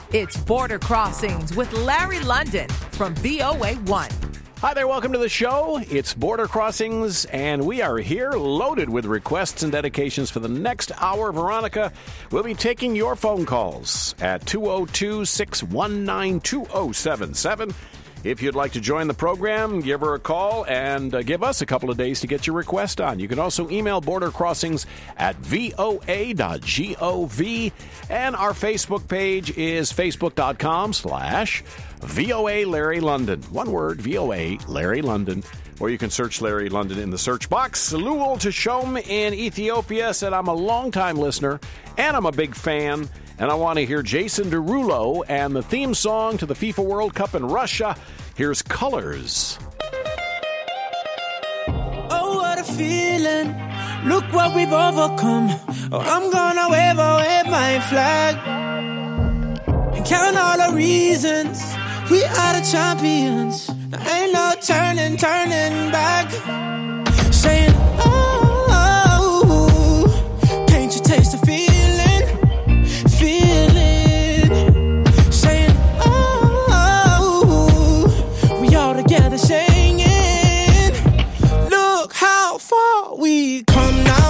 It's Border Crossings with Larry London from VOA1. Hi there, welcome to the show. It's Border Crossings, and we are here loaded with requests and dedications for the next hour. Veronica will be taking your phone calls at 202-619-2077. If you'd like to join the program, give her a call and give us a couple of days to get your request on. You can also email bordercrossings@voa.gov. And our Facebook page is facebook.com/VOA Larry London. One word, VOA Larry London. Or you can search Larry London in the search box. Luol Tashom in Ethiopia said, I'm a longtime listener and I'm a big fan. And I want to hear Jason Derulo and the theme song to the FIFA World Cup in Russia. Here's Colors. Oh, what a feeling. Look what we've overcome. Oh, I'm gonna wave my flag. And count all the reasons we are the champions. There ain't no turning back. Saying, oh, can't you taste the feeling? Saying, oh, we all together singing. Look how far we come now.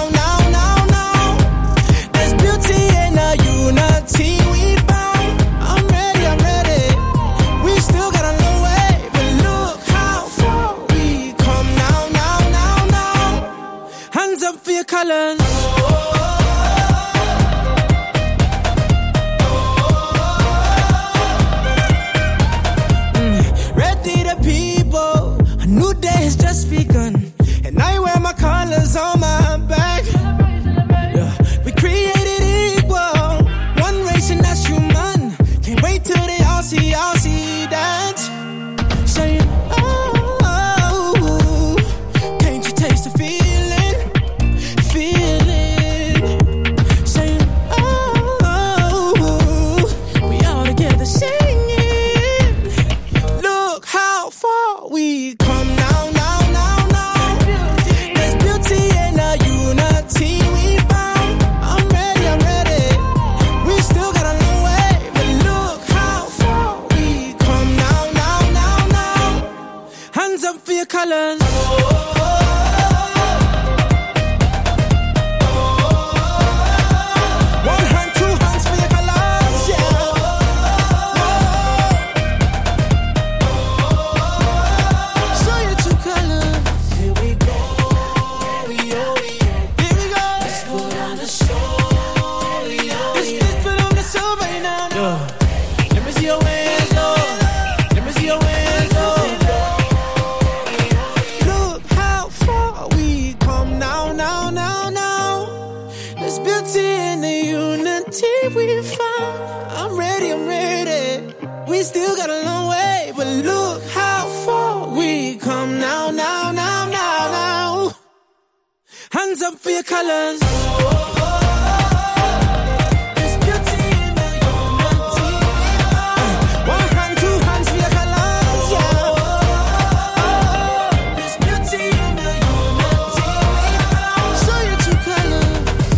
There's beauty in the unity we found. I'm ready. We still got a long way, but look how far we come now. Hands up for your colors. New day has just begun, and I wear my colors on my back. Yeah. We created equal, one race and that's human. Can't wait till they all see that. Saying, oh, can't you taste the feeling? Saying, oh, we all together singing. Look how far we come. Colors. One hand, two hands for your colors, yeah. Show your true colors. Here we go, here we go. Let's put on the show, Let's put on the show right now. Let me see your hands, Let me see your hands, in the unity we found. I'm ready. We still got a long way, but look how far we come now. Hands up for your colors. There's beauty in the unity. One hand, two hands for your colors, yeah. There's beauty in the unity. Show your true colors.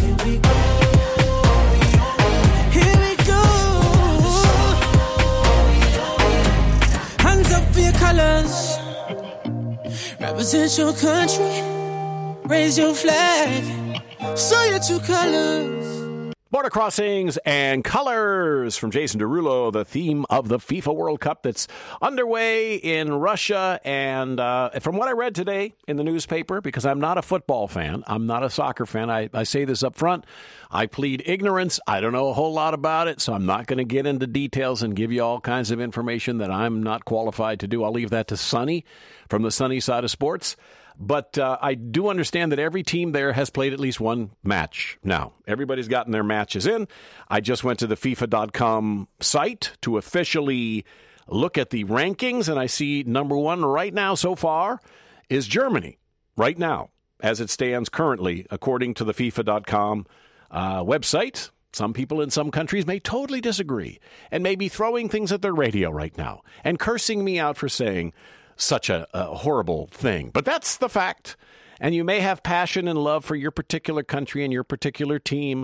Colors. Represent your country. Raise your flag. Show your true colors. Border Crossings and Colors from Jason Derulo, the theme of the FIFA World Cup that's underway in Russia. And from what I read today in the newspaper, because I'm not a football fan, I'm not a soccer fan, I say this up front, I plead ignorance. I don't know a whole lot about it, so I'm not going to get into details and give you all kinds of information that I'm not qualified to do. I'll leave that to Sonny from the Sunny Side of Sports. But I do understand that every team there has played at least one match. Now, everybody's gotten their matches in. I just went to the FIFA.com site to officially look at the rankings, and I see number one right now so far is Germany. Right now, as it stands currently, according to the FIFA.com website. Some people in some countries may totally disagree and may be throwing things at their radio right now and cursing me out for saying such a horrible thing. But that's the fact. And you may have passion and love for your particular country and your particular team,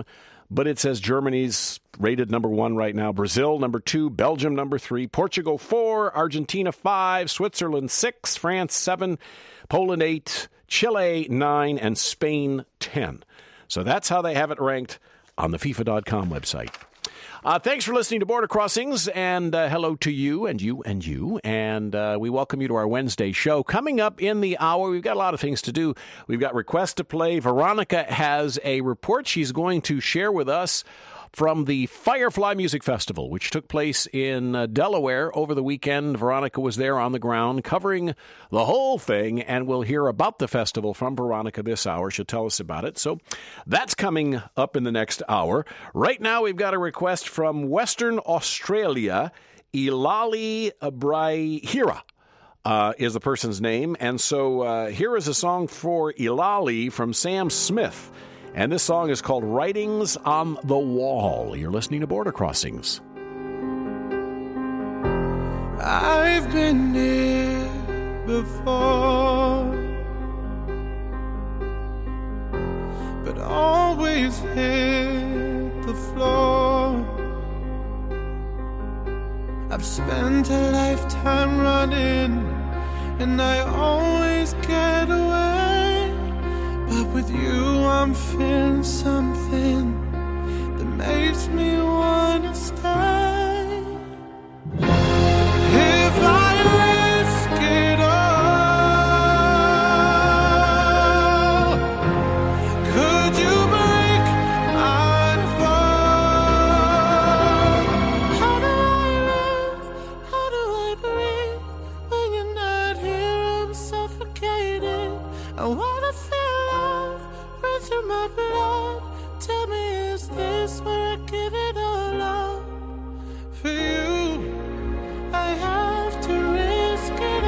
but it says Germany's rated number 1 right now, Brazil number 2, Belgium number 3, Portugal 4, Argentina 5, Switzerland 6, France 7, Poland 8, Chile 9, and Spain 10. So that's how they have it ranked on the FIFA.com website. Thanks for listening to Border Crossings, and hello to you and you and you. And we welcome you to our Wednesday show. Coming up in the hour, we've got a lot of things to do. We've got requests to play. Veronica has a report she's going to share with us from the Firefly Music Festival, which took place in Delaware over the weekend. Veronica was there on the ground covering the whole thing, and we'll hear about the festival from Veronica this hour. She'll tell us about it. So that's coming up in the next hour. Right now, we've got a request from Western Australia. Ilali Brahira is the person's name. And so here is a song for Ilali from Sam Smith. And this song is called Writings on the Wall. You're listening to Border Crossings. I've been here before, but always hit the floor. I've spent a lifetime running, and I always get away. But with you I'm feeling something that makes me wanna stay. If I risk it all, could you break my fall? How do I live? How do I breathe? When you're not here I'm suffocated. I wanna feel through my blood. Tell me, is this where I give it all up? For you, I have to risk it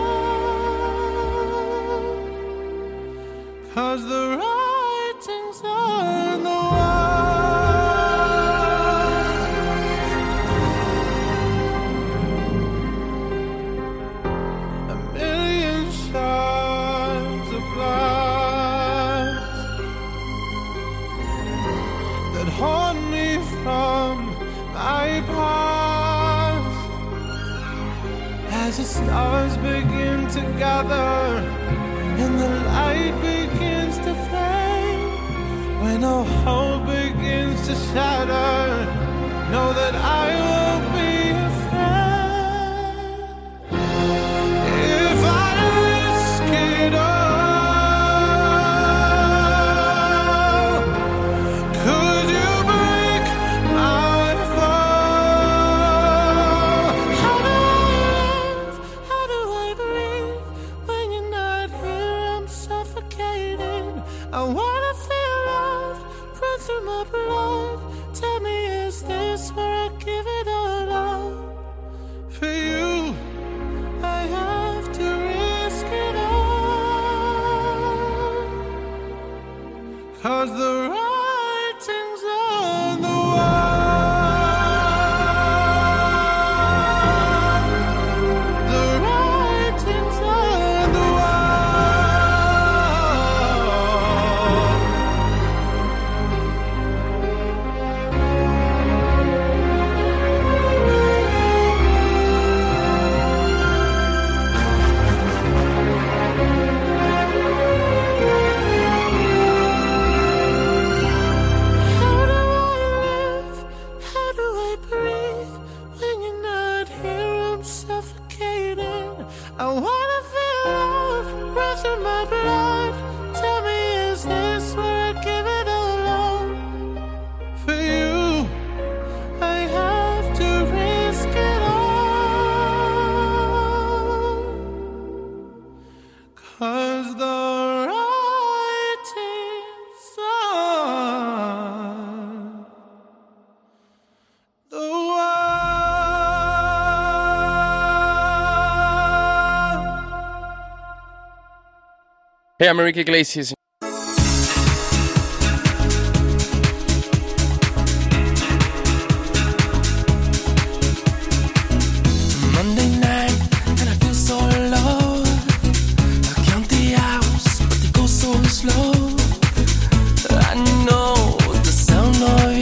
all. 'Cause the writing's on the wall. A million shards of blood haunt me from my past. As the stars begin to gather and the light begins to fade, when all hope begins to shatter, know that I won't be afraid. If I risk it all, I wanna feel love run through my blood. Tell me, is this where I give it all up? For you, I have to risk it all. 'Cause the writing's on the wall. I wanna feel love run through my blood. Tell me, is this where I give it all up? For you, I have to risk it all. 'Cause the writing's on the wall. Hey, I'm Enrique Iglesias. Monday night, and I feel so low. I count the hours, but they go so slow. I know the sound of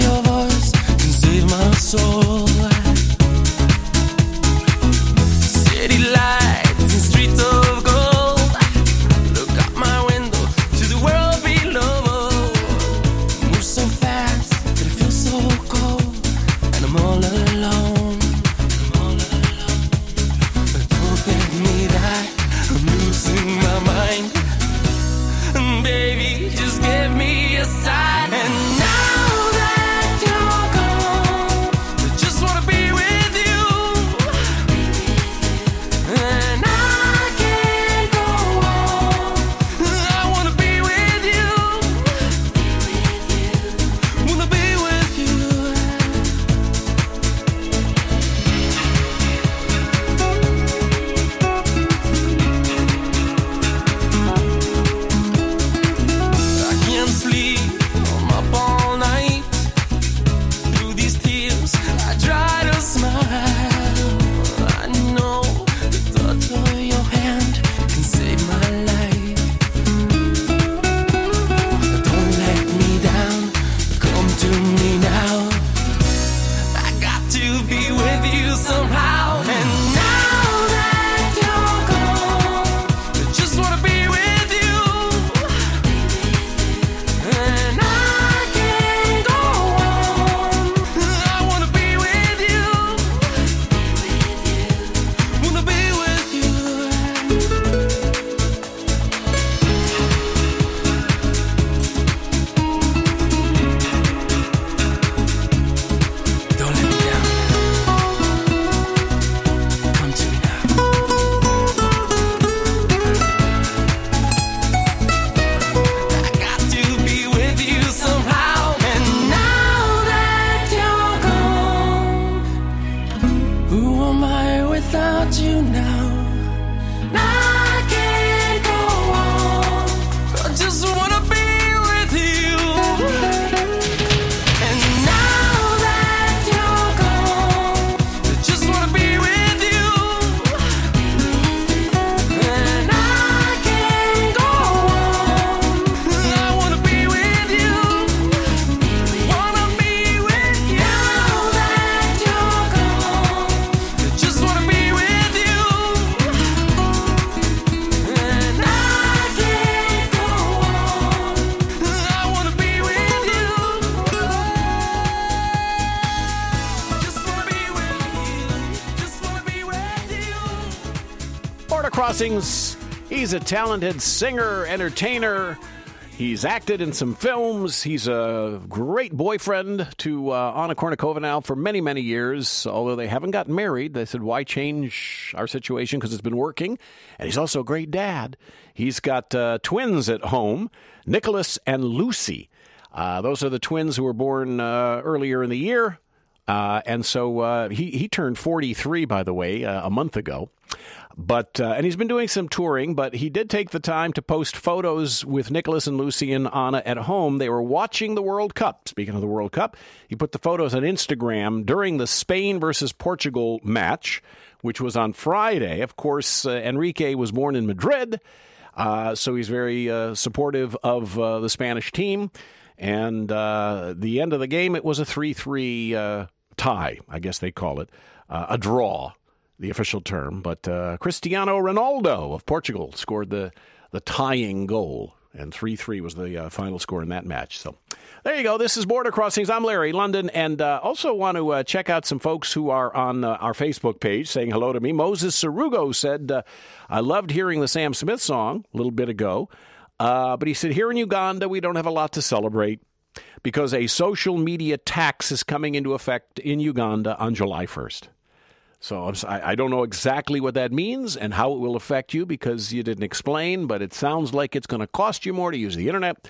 Crossings. He's a talented singer, entertainer. He's acted in some films. He's a great boyfriend to Anna Kournikova now for many, many years. Although they haven't gotten married, they said, why change our situation because it's been working? And he's also a great dad. He's got twins at home, Nicholas and Lucy. Those are the twins who were born earlier in the year. And so he turned 43, by the way, a month ago. But and he's been doing some touring, but he did take the time to post photos with Nicholas and Lucy and Anna at home. They were watching the World Cup. Speaking of the World Cup, he put the photos on Instagram during the Spain versus Portugal match, which was on Friday. Of course, Enrique was born in Madrid, so he's very supportive of the Spanish team. And the end of the game, it was a 3-3 tie, I guess they call it, a draw. The official term, but Cristiano Ronaldo of Portugal scored the tying goal, and 3-3 was the final score in that match. So there you go. This is Border Crossings. I'm Larry London, and also want to check out some folks who are on our Facebook page saying hello to me. Moses Sarugo said, I loved hearing the Sam Smith song a little bit ago, but he said, here in Uganda, we don't have a lot to celebrate because a social media tax is coming into effect in Uganda on July 1st. So I don't know exactly what that means and how it will affect you because you didn't explain, but it sounds like it's going to cost you more to use the internet.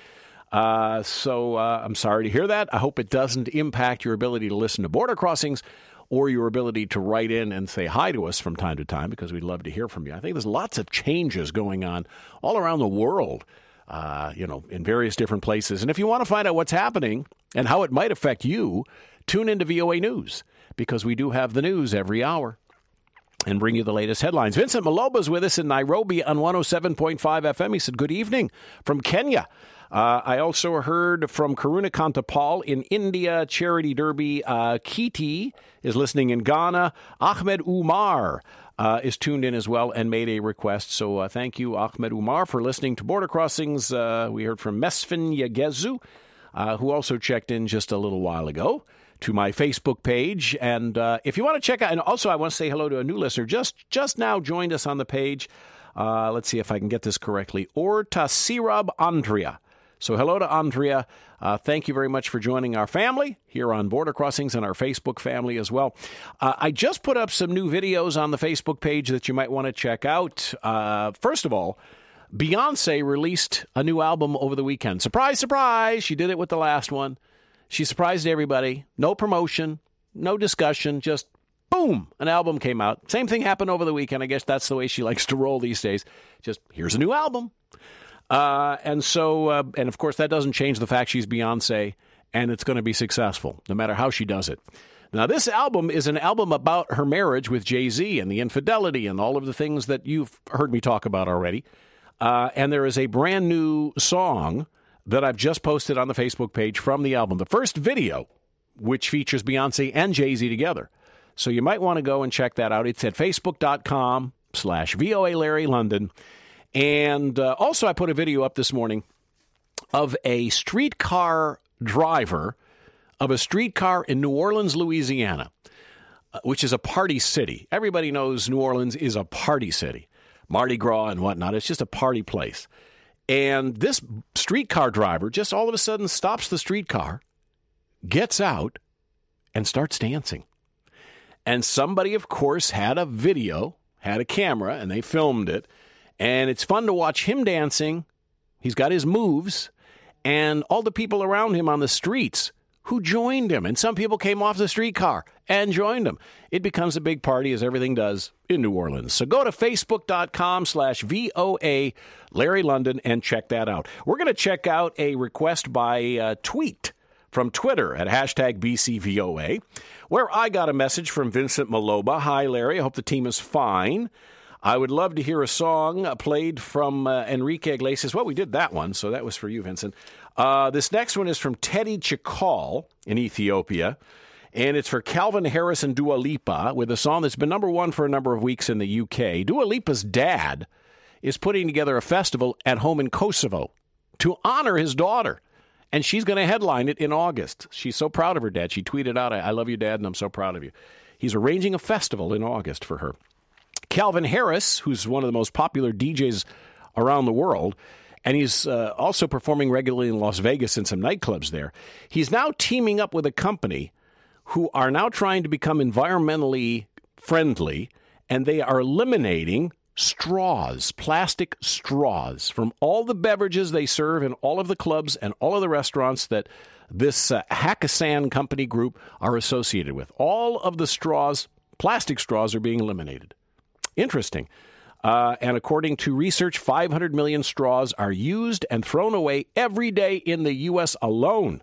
So I'm sorry to hear that. I hope it doesn't impact your ability to listen to Border Crossings or your ability to write in and say hi to us from time to time because we'd love to hear from you. I think there's lots of changes going on all around the world, in various different places. And if you want to find out what's happening and how it might affect you, tune into VOA News, because we do have the news every hour and bring you the latest headlines. Vincent Maloba's with us in Nairobi on 107.5 FM. He said, good evening from Kenya. I also heard from Karuna Kantapal in India, Charity Derby. Kiti is listening in Ghana. Ahmed Umar is tuned in as well and made a request. So thank you, Ahmed Umar, for listening to Border Crossings. We heard from Mesfin Yagezu, who also checked in just a little while ago to my Facebook page. And if you want to check out, and also I want to say hello to a new listener, just now joined us on the page. Let's see if I can get this correctly. Ortasirab Andrea. So hello to Andrea. Thank you very much for joining our family here on Border Crossings and our Facebook family as well. I just put up some new videos on the Facebook page that you might want to check out. First of all, Beyonce released a new album over the weekend. Surprise, surprise. She did it with the last one. She surprised everybody. No promotion, no discussion, just boom, an album came out. Same thing happened over the weekend. I guess that's the way she likes to roll these days. Just, here's a new album. And of course, that doesn't change the fact she's Beyonce, and it's going to be successful, no matter how she does it. Now, this album is an album about her marriage with Jay-Z and the infidelity and all of the things that you've heard me talk about already. And there is a brand new song that I've just posted on the Facebook page from the album. The first video, which features Beyonce and Jay-Z together. So you might want to go and check that out. It's at facebook.com/VOA Larry London. And also I put a video up this morning of a streetcar driver of a streetcar in New Orleans, Louisiana, which is a party city. Everybody knows New Orleans is a party city. Mardi Gras and whatnot. It's just a party place. And this streetcar driver just all of a sudden stops the streetcar, gets out, and starts dancing. And somebody, of course, had a video, had a camera, and they filmed it. And it's fun to watch him dancing. He's got his moves. And all the people around him on the streets who joined him. And some people came off the streetcar and joined him. It becomes a big party, as everything does in New Orleans. So go to facebook.com/VOA Larry London and check that out. We're going to check out a request by tweet from Twitter at #BCVOA, where I got a message from Vincent Maloba. Hi, Larry. I hope the team is fine. I would love to hear a song played from Enrique Iglesias. Well, we did that one, so that was for you, Vincent. This next one is from Teddy Chikal in Ethiopia, and it's for Calvin Harris and Dua Lipa with a song that's been number one for a number of weeks in the UK. Dua Lipa's dad is putting together a festival at home in Kosovo to honor his daughter, and she's going to headline it in August. She's so proud of her dad. She tweeted out, I love you, Dad, and I'm so proud of you. He's arranging a festival in August for her. Calvin Harris, who's one of the most popular DJs around the world, and he's also performing regularly in Las Vegas in some nightclubs there. He's now teaming up with a company who are now trying to become environmentally friendly, and they are eliminating straws, plastic straws, from all the beverages they serve in all of the clubs and all of the restaurants that this Hakkasan company group are associated with. All of the straws, plastic straws, are being eliminated. Interesting. And according to research, 500 million straws are used and thrown away every day in the U.S. alone.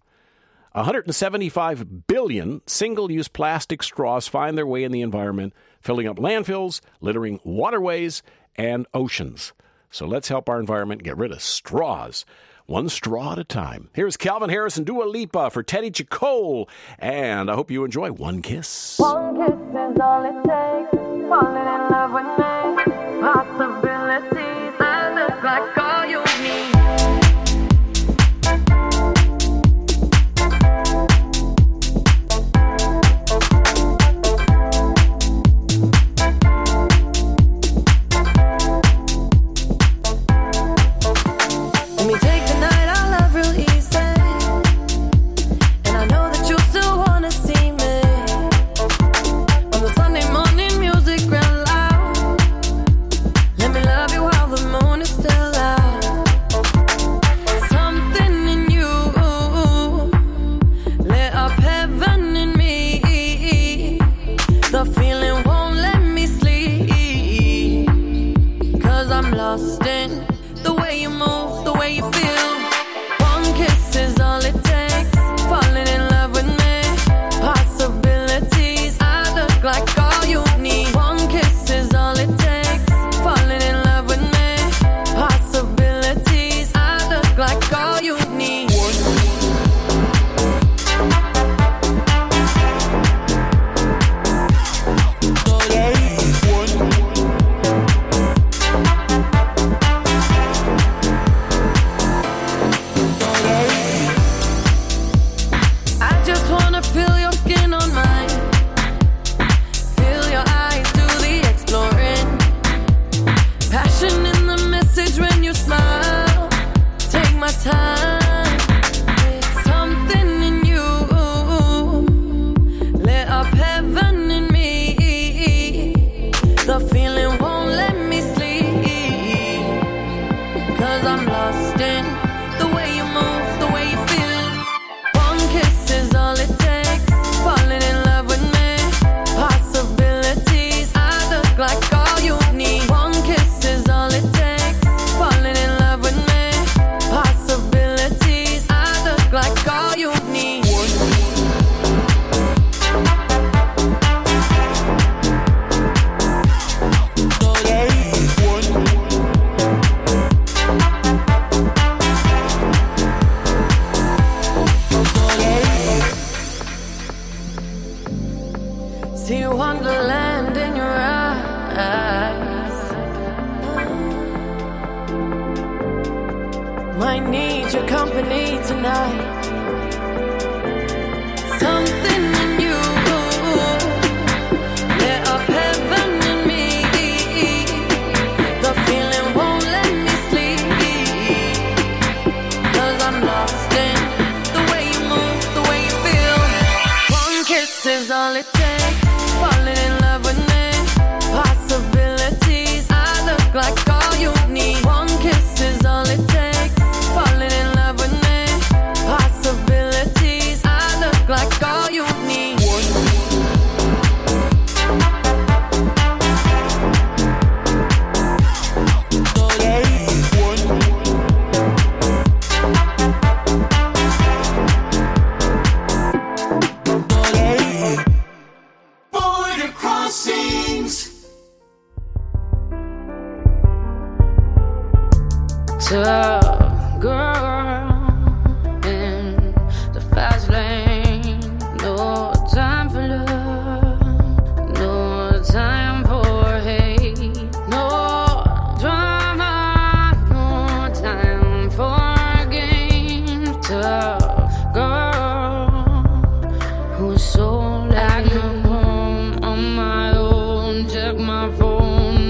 175 billion single-use plastic straws find their way in the environment, filling up landfills, littering waterways, and oceans. So let's help our environment get rid of straws, one straw at a time. Here's Calvin Harris and Dua Lipa for Teddy Chacole, and I hope you enjoy One Kiss. One kiss is all it takes, falling in love with me, possibilities, I look like all you need. So I come home on my own, check my phone.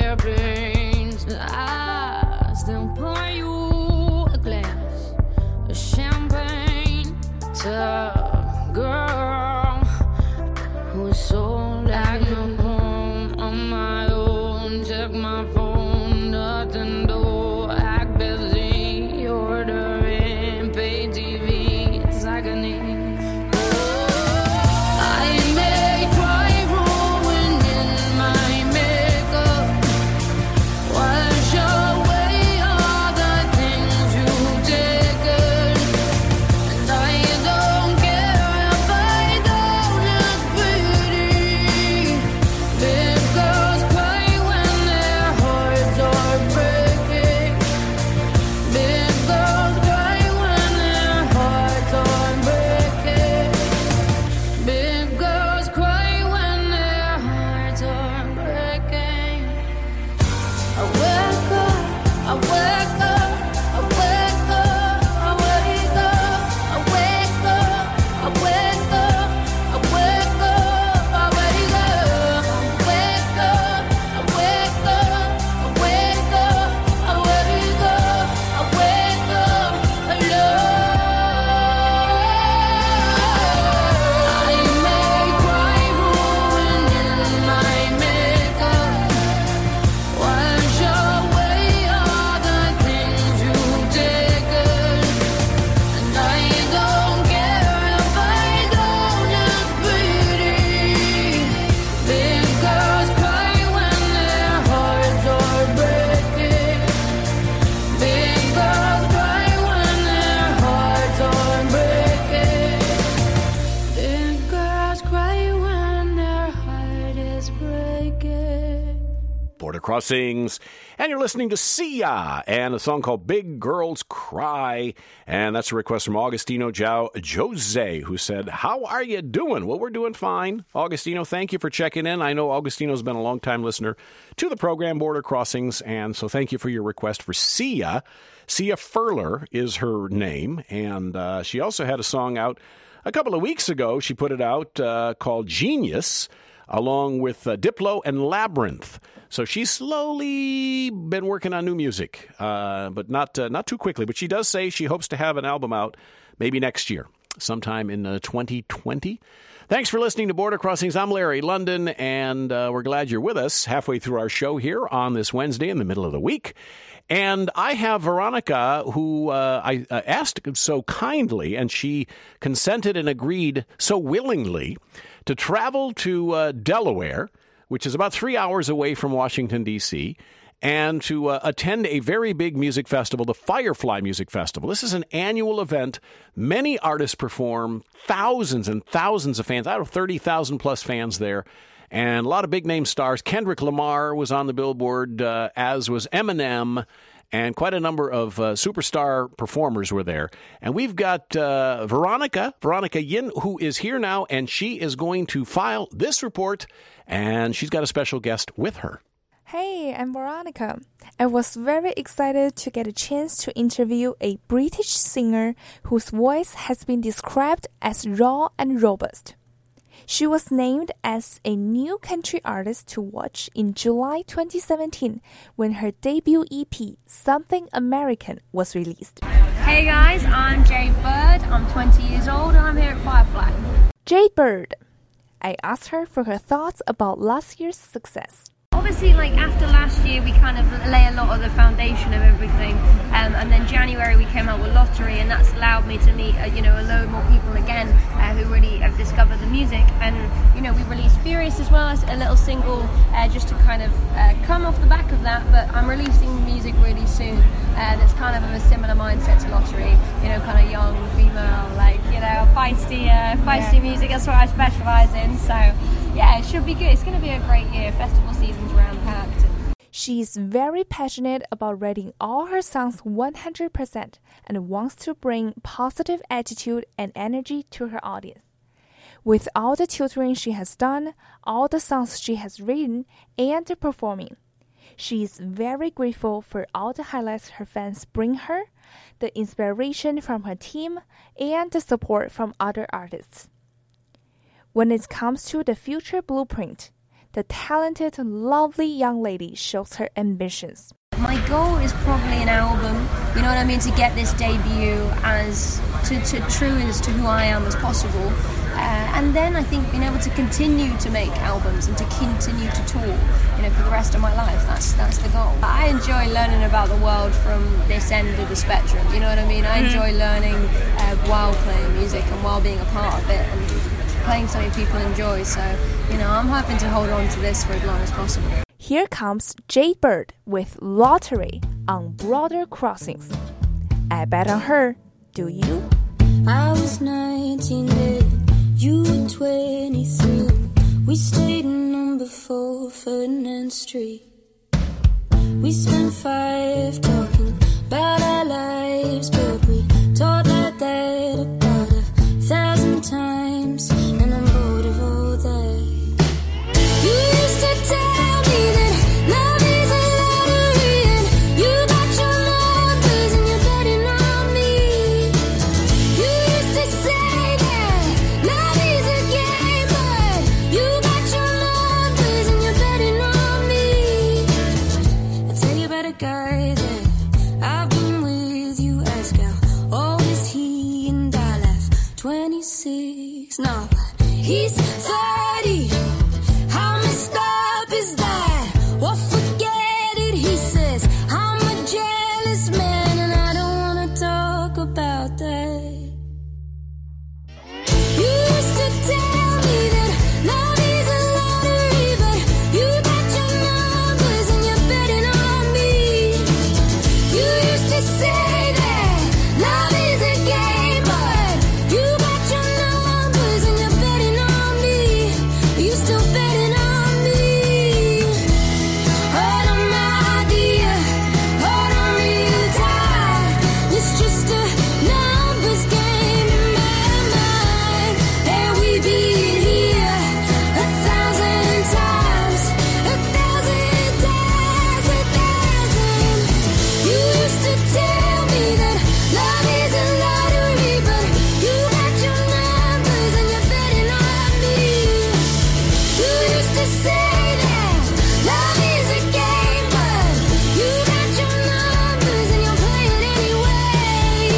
hairpins. I still pour you a glass of champagne. Tough girl who's so like no home on my own. Check my phone, nothing to act busy. Ordering, pay TV, it's agony. Border Crossings, and you're listening to Sia and a song called Big Girls Cry, and that's a request from Augustino Jose, who said, how are you doing? Well, we're doing fine. Augustino, thank you for checking in. I know Augustino's been a long-time listener to the program Border Crossings, and so thank you for your request for Sia. Sia Furler is her name, and she also had a song out a couple of weeks ago. She put it out called Genius, along with Diplo and Labyrinth. So she's slowly been working on new music, but not too quickly. But she does say she hopes to have an album out maybe next year, sometime in 2020. Thanks for listening to Border Crossings. I'm Larry London, and we're glad you're with us halfway through our show here on this Wednesday in the middle of the week. And I have Veronica, who I asked so kindly, and she consented and agreed so willingly to travel to Delaware, which is about 3 hours away from Washington, D.C., and to attend a very big music festival, the Firefly Music Festival. This is an annual event. Many artists perform, thousands and thousands of fans. I have 30,000 plus fans there, and a lot of big-name stars. Kendrick Lamar was on the billboard, as was Eminem, and quite a number of superstar performers were there. And we've got Veronica Yin, who is here now, and she is going to file this report, and she's got a special guest with her. Hey, I'm Veronica. I was very excited to get a chance to interview a British singer whose voice has been described as raw and robust. She was named as a new country artist to watch in July 2017 when her debut EP, Something American, was released. Hey guys, I'm Jade Bird. I'm 20 years old and I'm here at Firefly. Jade Bird. I asked her for her thoughts about last year's success. Obviously, after last year, we kind of lay a lot of the foundation of everything, and then January we came out with Lottery, and that's allowed me to meet a load more people again who really have discovered the music. And we released Furious as well as a little single just to kind of come off the back of that. But I'm releasing music really soon that's kind of a similar mindset to Lottery, kind of young female, feisty music. That's what I specialize in. So yeah, it should be good. It's going to be a great year. Festival season's round packed. She's very passionate about writing all her songs 100% and wants to bring positive attitude and energy to her audience. With all the tutoring she has done, all the songs she has written, and the performing, she is very grateful for all the highlights her fans bring her, the inspiration from her team, and the support from other artists. When it comes to the future blueprint, the talented, lovely young lady shows her ambitions. My goal is probably an album, you know what I mean, to get this debut as true as to who I am as possible. And then I think being able to continue to make albums and to continue to tour, you know, for the rest of my life. That's the goal. I enjoy learning about the world from this end of the spectrum, you know what I mean? I enjoy learning while playing music and while being a part of it and playing something people enjoy. So, you know, I'm hoping to hold on to this for as long as possible. Here comes Jade Bird with Lottery on Border Crossings. I bet on her, do you? I was 19 then, you were 23. We stayed in number 4 Ferdinand Street. We spent 5 talking about our lives, but we talked like that about 1,000 times, and I'm bored of all that. You used to tell me that love is a lottery, and you got your numbers and you're betting on me. You used to say that love is a game, but you got your numbers and you're betting on me. I tell you about a guy that I've been with, you ask how old is he, and I laugh, 26, no, but he's 30. How messed up is that? Well, forget it, he says, I'm a jealous man and I don't wanna talk about that. You used to tell me that love is a lottery, but you got your numbers and you're betting on me. You used to say that love is a game, but you got your numbers and you're betting on me. You still betting on me. Hold on, my dear, hold on real tight. It's just a numbers game in my mind, and we be here 1,000 times, 1,000 times, 1,000. You used to tell me that love is a lottery, but you got your numbers and you're betting on me. You used to say that love is a game, but you got your numbers and you're playing anyway.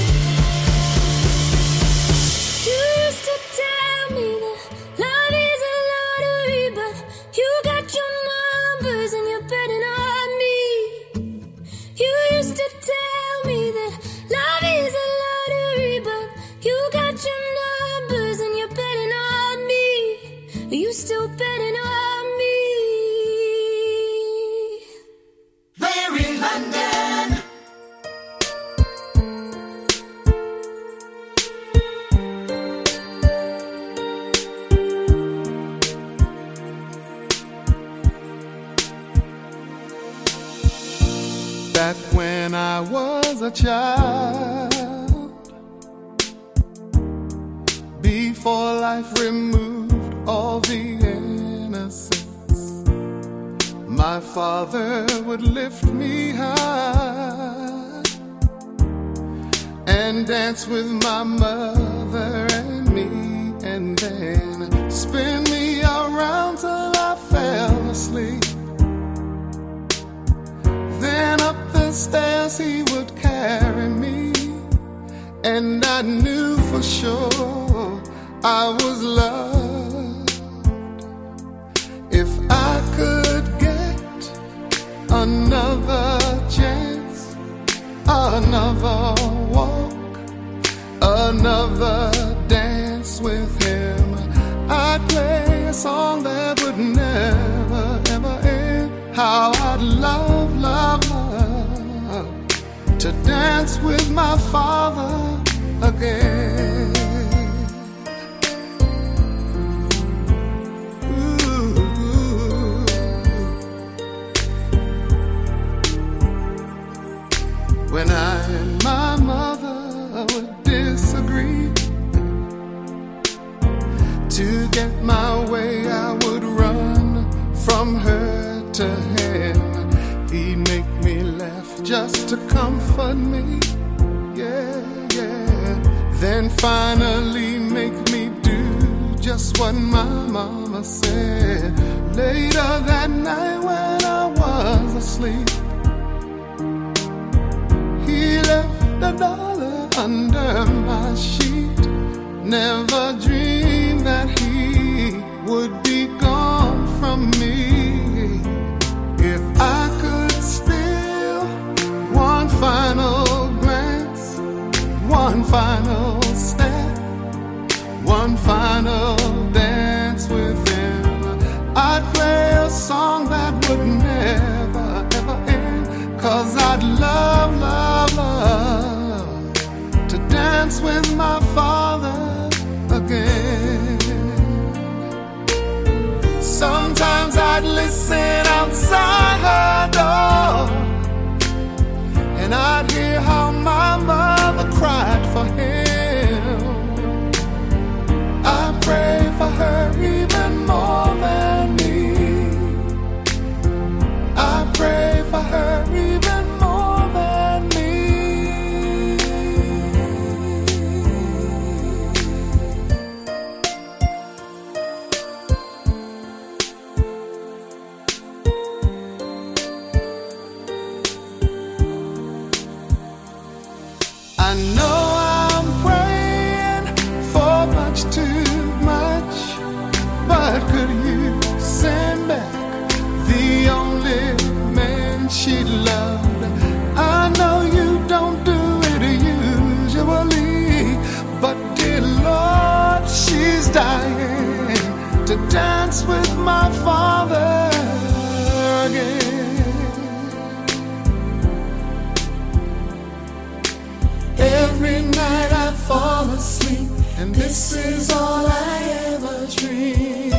You used to tell me that love is a lottery, but you got your numbers and you're betting on me. You used to tell me that love is a lottery, but you got your numbers and you're betting on me. Are you still betting on me? Larry London. Back when I was a child, before life removed all the innocence, my father would lift me high and dance with my mother and me, and then spin me around till I fell asleep. Then up the stairs he would carry me, and I knew for sure I was loved. If I could get another chance, another walk, another dance with him, I'd play a song that would never ever end. How I'd love, love, love to dance with my father again. Ooh. When I and my mother would disagree, to get my way I would run from her to him. He'd make me laugh just to comfort me, yeah, yeah. Then finally make me do just what my mama said. Later that night when I was asleep, he left $1 under my sheet. Never dreamed that he would be gone from me. If I could steal one final glance, one final step, one final dance with him, I'd play a song that would never, ever end. 'Cause I'd love, love, love to dance with my father again. Sometimes I'd listen outside her door, and I'd hear how my mother cried for him. I pray for her even more than me. I pray for her even more than me. I know I'm praying for much too much, but could you send back the only man she loved? I know you don't do it usually, but dear Lord, she's dying to dance with my father again. Every night I fall asleep, and this is all I ever dream.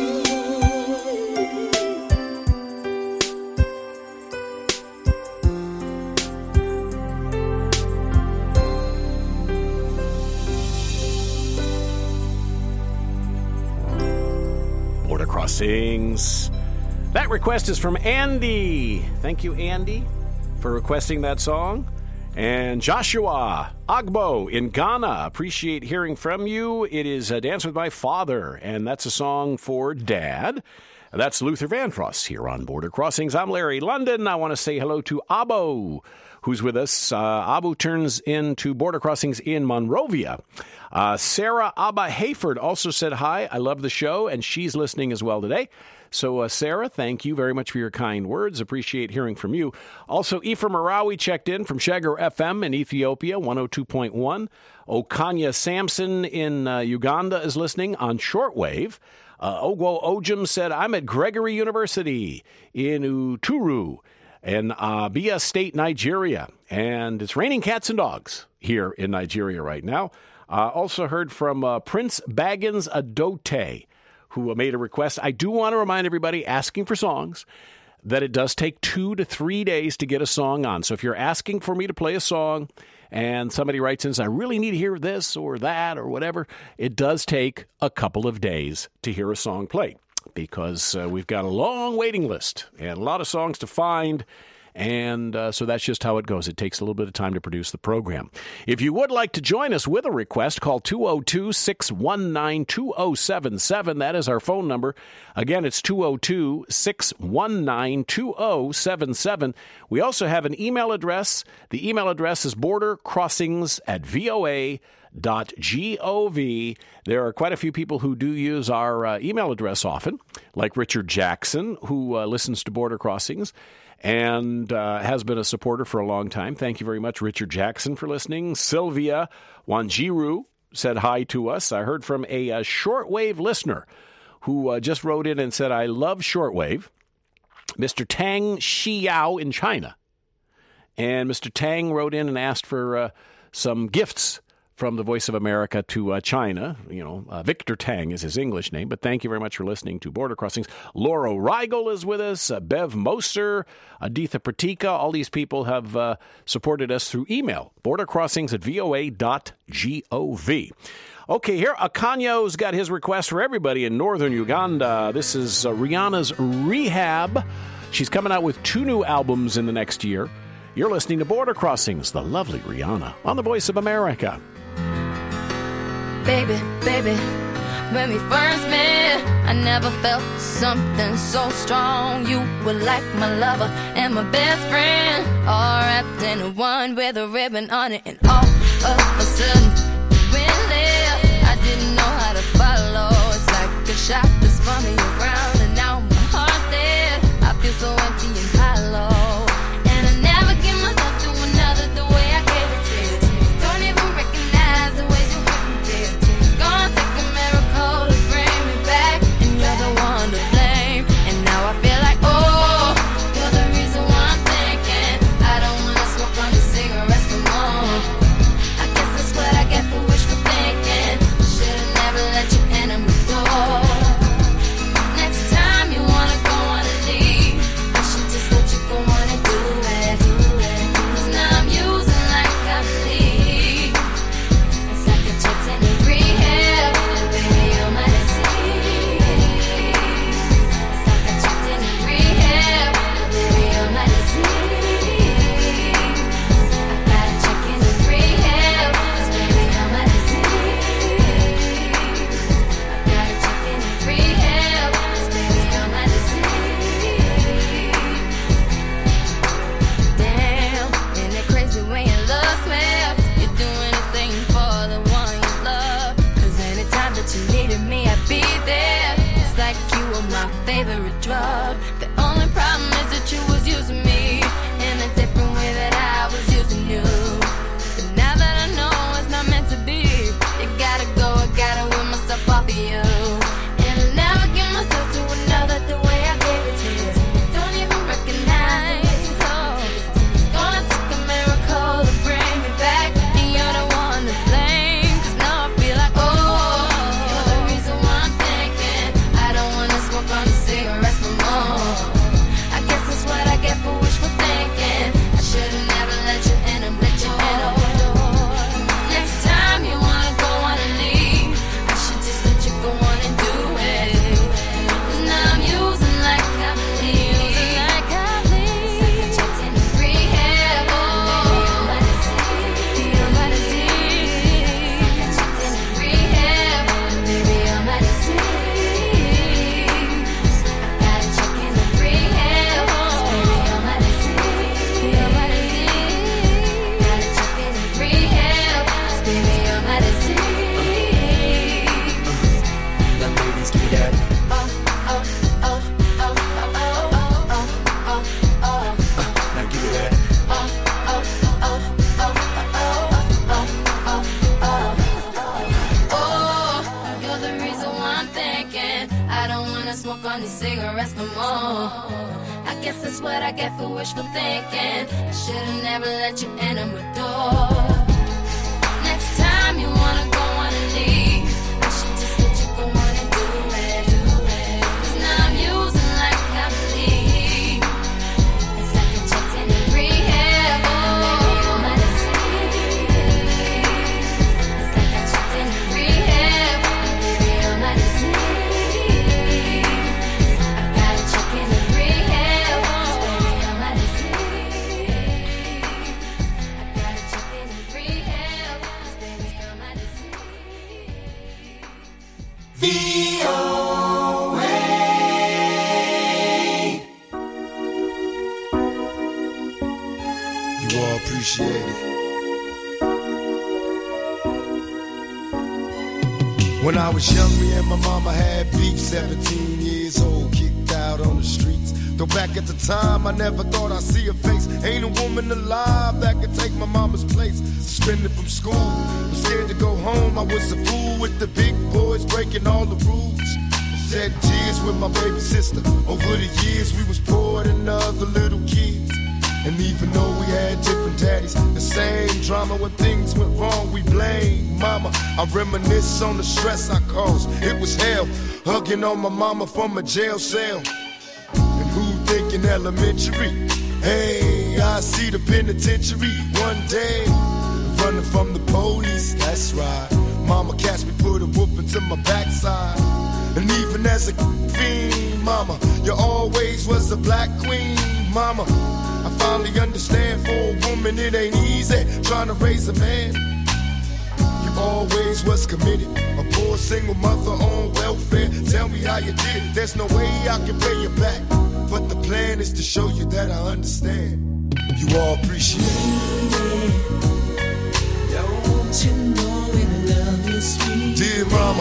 Border Crossings. That request is from Andy. Thank you, Andy, for requesting that song. And Joshua Agbo in Ghana, appreciate hearing from you. It is Dance With My Father, and that's a song for Dad. That's Luther Vandross here on Border Crossings. I'm Larry London. I want to say hello to Abo, who's with us. Abu turns into Border Crossings in Monrovia. Sarah Abba Hayford also said hi. I love the show, and she's listening as well today. So, Sarah, thank you very much for your kind words. Appreciate hearing from you. Also, Ephraim Marawi checked in from Shagar FM in Ethiopia, 102.1. Okanya Sampson in Uganda is listening on shortwave. Ogwo Ojum said, I'm at Gregory University in Uturu in Abia State, Nigeria. And it's raining cats and dogs here in Nigeria right now. Also heard from Prince Baggins Adote, who made a request. I do want to remind everybody asking for songs that it does take 2 to 3 days to get a song on. So if you're asking for me to play a song and somebody writes in and says, I really need to hear this or that or whatever, it does take a couple of days to hear a song played because we've got a long waiting list and a lot of songs to find. And so that's just how it goes. It takes a little bit of time to produce the program. If you would like to join us with a request, call 202-619-2077. That is our phone number. Again, it's 202-619-2077. We also have an email address. The email address is bordercrossings@voa.gov. There are quite a few people who do use our email address often, like Richard Jackson, who listens to Border Crossings and has been a supporter for a long time. Thank you very much, Richard Jackson, for listening. Sylvia Wanjiru said hi to us. I heard from a shortwave listener who just wrote in and said, I love shortwave. Mr. Tang Xiao in China. And Mr. Tang wrote in and asked for some gifts from the Voice of America to China. You know, Victor Tang is his English name, but thank you very much for listening to Border Crossings. Laura Rigel is with us, Bev Moser, Aditha Pratika. All these people have supported us through email, bordercrossings@voa.gov. Okay, here, Akanyo's got his request for everybody in northern Uganda. This is Rihanna's Rehab. She's coming out with 2 new albums in the next year. You're listening to Border Crossings, the lovely Rihanna, on the Voice of America. Baby, baby, when we first met, I never felt something so strong. You were like my lover and my best friend, all wrapped in one with a ribbon on it. And all of a sudden, you went left. I didn't know how to follow. It's like a shot that spun me around, and now my heart's dead. I feel so empty and hollow, and I never give myself to another the way I gave it to you. Don't even recognize the ways you hurt me, dear. Gonna take a miracle to bring me back, and you're the one to blame. And now I feel like, oh, you're the reason why I'm thinking I don't wanna smoke on the cigarettes no more. I guess that's what I get for wishful thinking. Should've never let you in my door. Next time you wanna go on a leave, I should just let you go on and do it. 'Cause now I'm using like I believe. It's like a chick in the rehab, and baby, you're my disease. It's like a chick in the rehab, and baby, you're my disease. I got a chick in the rehab, 'cause baby, you're my disease. I got a chick in the rehab, 'cause baby, you're my disease. Damn, isn't it crazy when your love smell? You do anything for the one you love. 'Cause anytime that you needed me, I'd be there. It's like you were my favorite drug. The only problem is that you was using me in a different way that I was using you. But now that I know it's not meant to be, you gotta go, I gotta win myself off of you. And I'll never give myself to another the way I gave it to you. Don't even recognize, oh. Gonna take a miracle to bring me back, and you're the one to blame. 'Cause now I feel like, oh, you're the reason why I'm thinking I don't wanna smoke on the cigarettes no more. I guess that's what I get for wishful thinking. I should've never let you in and let you in a door. Next time you wanna go on and leave, I should just let you go on and do it. 'Cause now I'm using like I believe. It's like a chick in the rehab, oh, you're my disease. You're my disease. It's like a chick in the rehab, baby, you're my disease. I got a chick in the rehab, baby, you're my disease. You're my disease. Got a chick in the rehab, baby, you're my disease. Now ladies, give me that. Now give me that. Oh, you're the reason why I'm thinking I don't wanna smoke on these cigarettes no more. I guess that's what I get for wishful thinking. I should've never let you in my door. Next time you wanna go on and leave, I should just let you go on and do it. 'Cause now I'm using like I believe. It's like a chick in the rehab, oh, baby, you're my disease. It's like a chick in the rehab, baby, you're my disease. I got a chick in the rehab, baby, you're my disease. I got a chick in the rehab, baby, you're my disease. You all appreciate it. When I was young, me and my mama had beef. 17 years old, kicked out on the streets. Though back at the time, I never thought I'd see her face. Ain't a woman alive that could take my mama's place. Suspended from school, I'm scared to go home. I was a fool with the big boys, breaking all the rules. Shed tears with my baby sister. Over the years, we was poor than other little kids. And even though we had different daddies, the same drama when things went wrong, we blame mama. I reminisce on the stress I caused. It was hell, hugging on my mama from a jail cell. And who thinking elementary? Hey, I see the penitentiary one day. Running from the police, that's right. Mama catch me, put a whooping to my backside. And even as a fiend, mama, you always was a black queen, mama. I finally understand for a woman it ain't easy trying to raise a man. You always was committed. A poor single mother on welfare. Tell me how you did it. There's no way I can pay you back. But the plan is to show you that I understand. You all appreciate it. Don't you know we love you, sweet? Dear mama.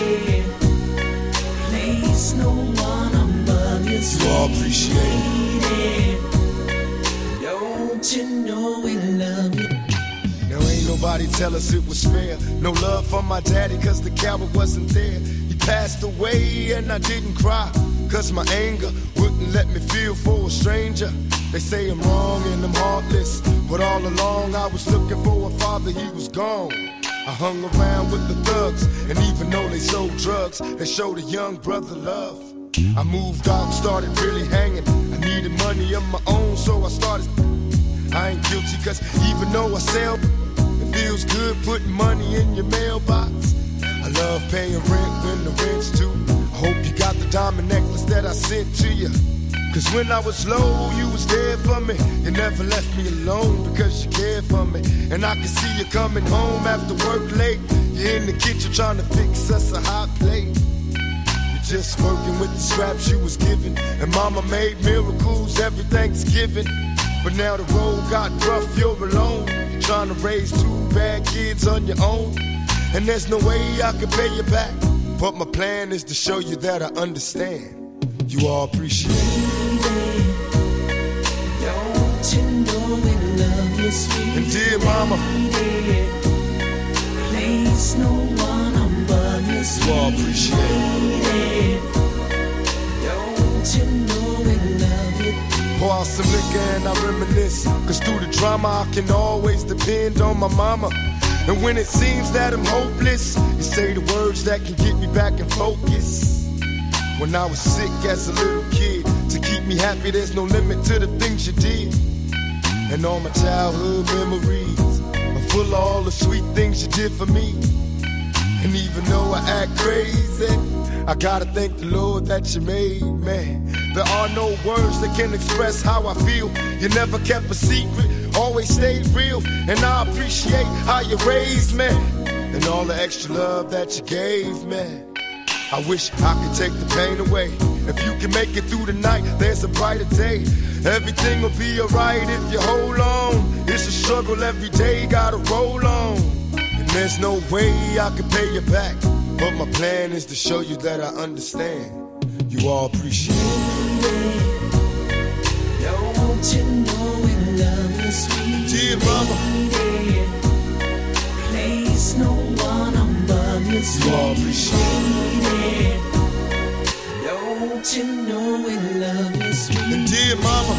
Place no one above you, sweet. You all appreciate it. Don't you know we love you? Now ain't nobody tell us it was fair. No love from my daddy cause the coward wasn't there. He passed away and I didn't cry cause my anger wouldn't let me feel for a stranger. They say I'm wrong and I'm heartless, but all along I was looking for a father, he was gone. I hung around with the thugs, and even though they sold drugs, they showed a young brother love. I moved out and started really hanging. I needed money of my own, so I started. I ain't guilty cause even though I sell, it feels good putting money in your mailbox. I love paying rent when the rent's due. I hope you got the diamond necklace that I sent to you. Cause when I was low, you was there for me. You never left me alone because you cared for me. And I can see you coming home after work late. You're in the kitchen trying to fix us a hot plate. You're just working with the scraps you was given. And mama made miracles every Thanksgiving. But now the road got rough, you're alone. You're trying to raise two bad kids on your own. And there's no way I can pay you back. But my plan is to show you that I understand. You all appreciate it. Don't you know we love you, sweet? And dear mama, place no one above you, sweet. You all appreciate it. Don't you know we love you? Pour out some liquor and I reminisce. Cause through the drama I can always depend on my mama. And when it seems that I'm hopeless, you say the words that can get me back in focus. When I was sick as a little kid, to keep me happy, there's no limit to the things you did. And all my childhood memories are full of all the sweet things you did for me. And even though I act crazy, I gotta thank the Lord that you made me. There are no words that can express how I feel. You never kept a secret, always stayed real. And I appreciate how you raised me and all the extra love that you gave me. I wish I could take the pain away. If you can make it through the night, there's a brighter day. Everything will be alright if you hold on. It's a struggle every day, gotta roll on. And there's no way I can pay you back. But my plan is to show you that I understand. You all appreciate it. Don't you know we love you, sweet? Dear mama, place no one above you, sweet. You all appreciate it. Don't you know we love you, sweet? And dear mama,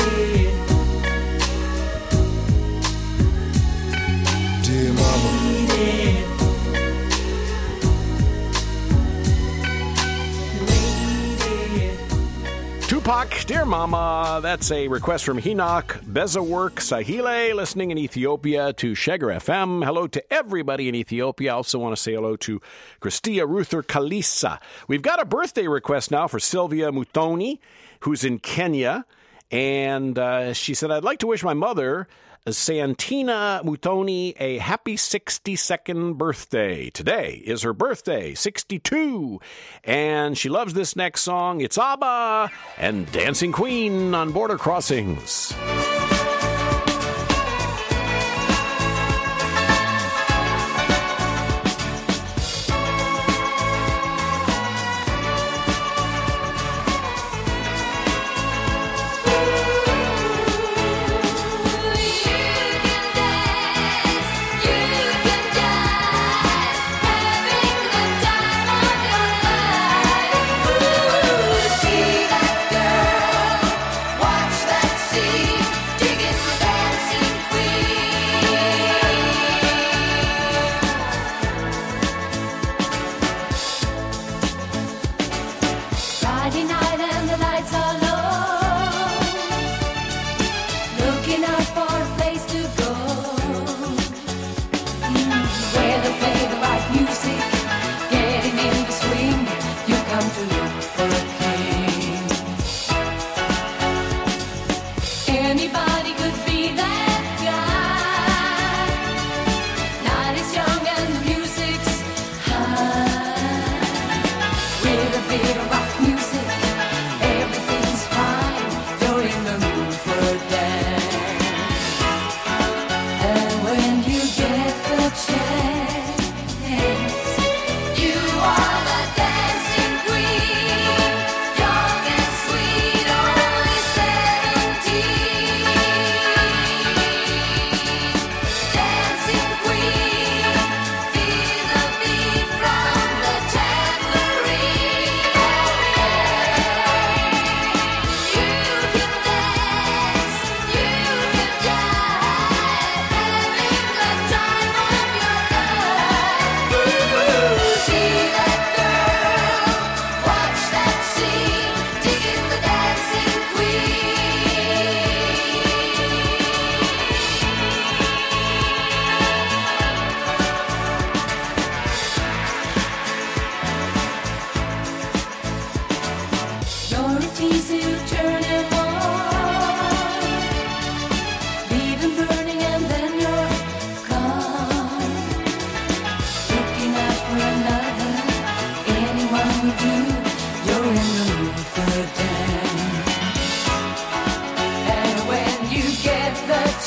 dear mama, Tupac, Dear Mama. That's a request from Hinok Bezawork Sahile, listening in Ethiopia to Sheger FM. Hello to everybody in Ethiopia. I also want to say hello to Christia Ruther Kalisa. We've got a birthday request now for Sylvia Mutoni, who's in Kenya. And she said, I'd like to wish my mother, Santina Mutoni, a happy 62nd birthday. Today is her birthday, 62. And she loves this next song. It's ABBA and Dancing Queen on Border Crossings. Anybody could be that guy. Night is young and the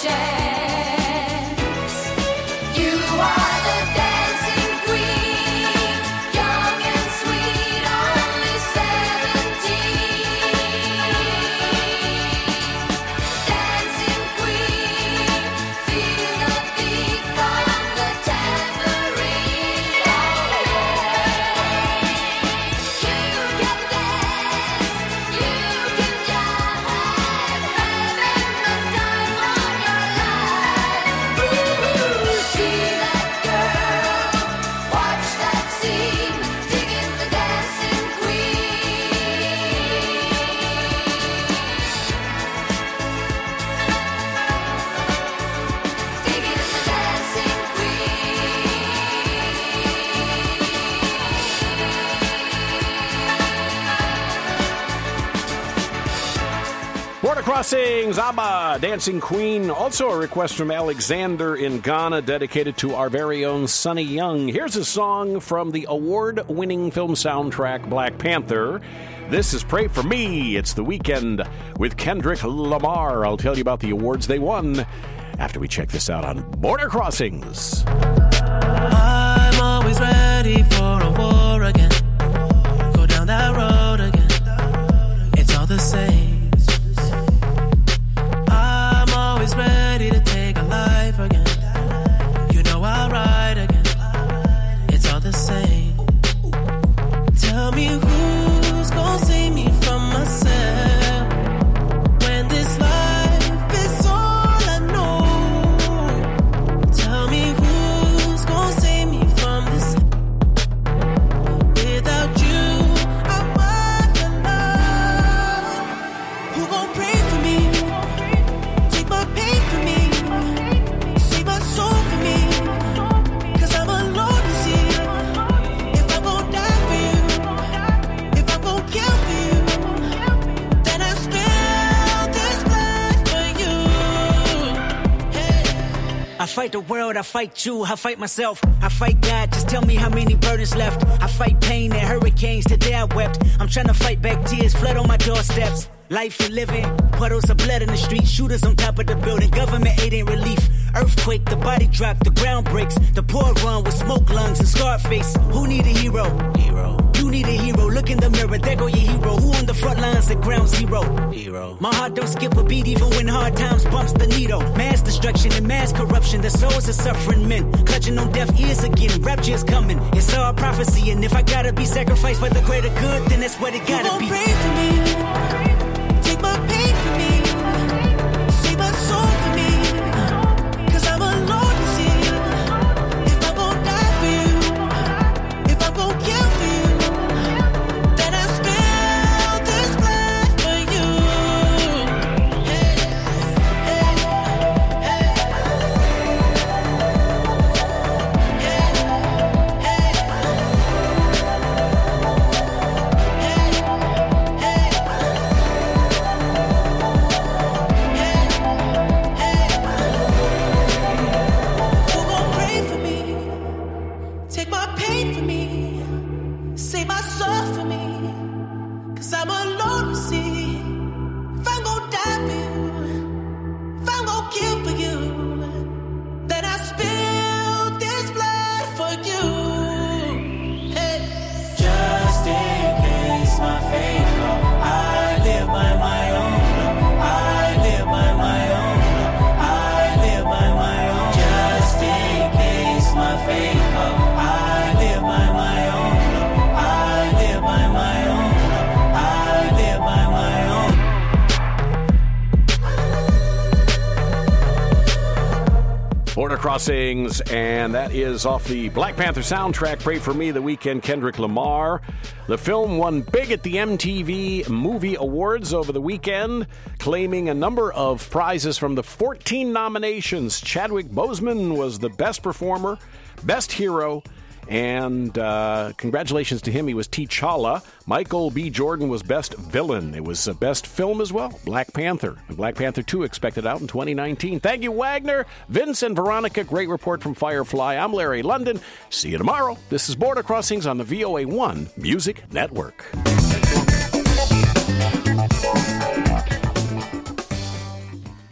chance. You are the dancing queen, young and sweet, only 17. Dancing queen, feel the beat from the tambourine. You can dance, you can jive, having the time of your life. Ooh, see that girl, watch that scene, digging the dancing queen. Digging the dancing Border Crossings, ABBA, Dancing Queen. Also a request from Alexander in Ghana, dedicated to our very own Sonny Young. Here's a song from the award-winning film soundtrack Black Panther. This is Pray For Me. It's The Weeknd with Kendrick Lamar. I'll tell you about the awards they won after we check this out on Border Crossings. I'm always ready for a war again. Go down that road again. It's all the same. I'm always ready to take a life again. You know I'll ride again. It's all the same. Tell me who's gonna save me from myself when this life is all I know. Tell me who's gonna save me from this. Without you, I'm alone. Who gon' pray for me? Take my pain for me. Save my soul for me. 'Cause I'm alone to see. If I'm gon' die for you, if I'm gon' kill for you, then I spill this blood for you. Hey. I fight the world, I fight you, I fight myself, I fight God, just tell me how many burdens left. I fight pain and hurricanes, today I wept. I'm trying to fight back tears, flood on my doorsteps. Life and living, puddles of blood in the street, shooters on top of the building, government aid ain't relief. Earthquake, the body drop, the ground breaks, the poor run with smoke lungs and scarred face. Who need a hero? You need a hero, look in the mirror, there go your hero. Who on the front lines at ground zero? My heart don't skip a beat even when hard times bumps the needle. Mass destruction and mass corruption, the souls of suffering men, clutching on deaf ears again, rapture's coming. It's all prophecy, and if I gotta be sacrificed for the greater good, then that's what it gotta You be. gon' pray for me. Take my pain for me. Save my soul for me. 'Cause I'm alone to see. If I'm gon' die for you, if I'm gon' kill for you, then I spill this blood for you. Hey, hey, hey. Who gon' pray for me? Take my pain for me. Save my soul for me. 'Cause I'm alone to see. If I'm gon' die for you, if I'm gon' kill for you, then I spill this blood for you. Hey. Just in case my fate come, I live by my own law. I live by my own law. I live by my own. Just in case my fate come, I live by my own law. I live by my own law. I live by my own. Border Crossings, and that is off the Black Panther soundtrack, Pray For Me, The Weeknd, Kendrick Lamar. The film won big at the MTV Movie Awards over the weekend, claiming a number of prizes from the 14 nominations. Chadwick Boseman was the best performer, best hero, and congratulations to him. He was T'Challa. Michael B. Jordan was best villain. It was best film as well, Black Panther. And Black Panther 2 expected out in 2019. Thank you, Wagner, Vince, and Veronica. Great report from Firefly. I'm Larry London. See you tomorrow. This is Border Crossings on the VOA1 Music Network.